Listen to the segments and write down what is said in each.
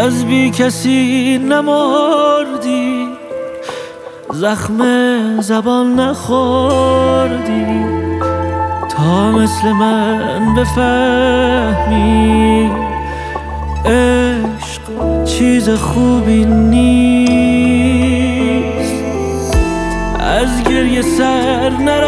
از بی کسی نمردی، زخم زبان نخوردی، تا مثل من بفهمی عشق چیز خوبی نیست. از گریه سر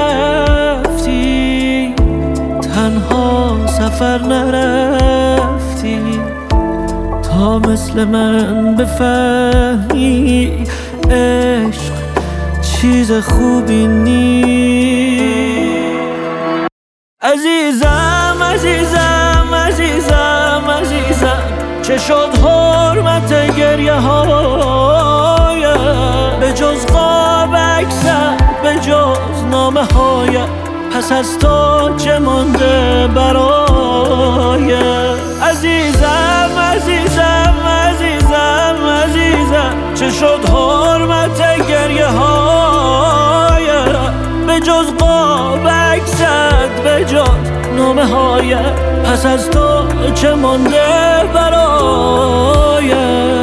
نرفتی، تنها سفر نرفتی، تا مثل من بفهمی عشق چیز خوبی نیست. عزیزم عزیزم عزیزم عزیزم، چه شد حرمت گریه هایم؟ به جز قاب عکست، به جز نامه هایم، پس از تو چه مانده برایم؟ عزیزم عزیزم عزیزم عزیزم، چه شد حرمت گریه هایم؟ به جز قاب عکست، به جز نامه هایم، پس از تو چه مانده برایم؟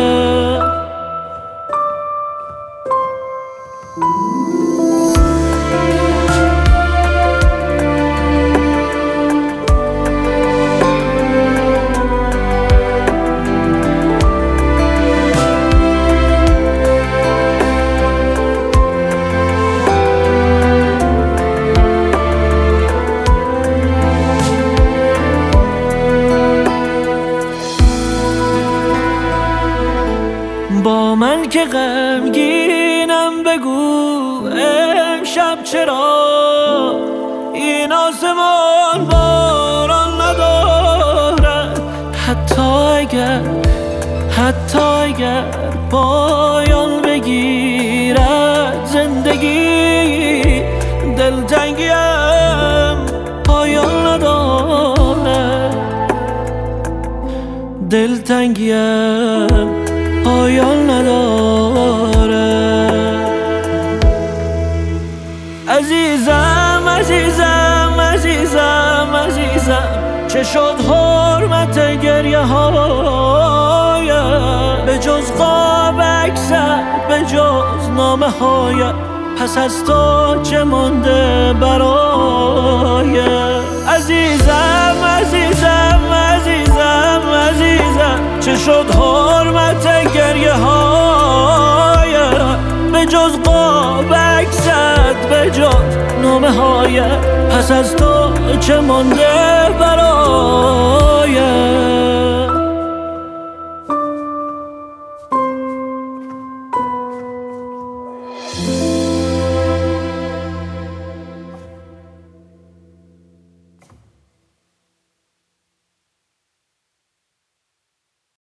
با من که غمگینم بگو امشب چرا این آسمان باران ندارد؟ حتی اگر پایان بگیرد زندگی، دلتنگیم پایان ندارد، دلتنگیم پایان نداره. عزیزم عزیزم عزیزم عزیزم، چه شد حرمت گریه هایم؟ به جز قاب عکست، به جز نامه هایم، پس از تو چه مانده برایم؟ عزیزم عزیزم عزیزم عزیزم، چه شد حرمت گریه هایم؟ به جز قاب عکست، به جز نامه هایم، پس از تو چه مانده برایم؟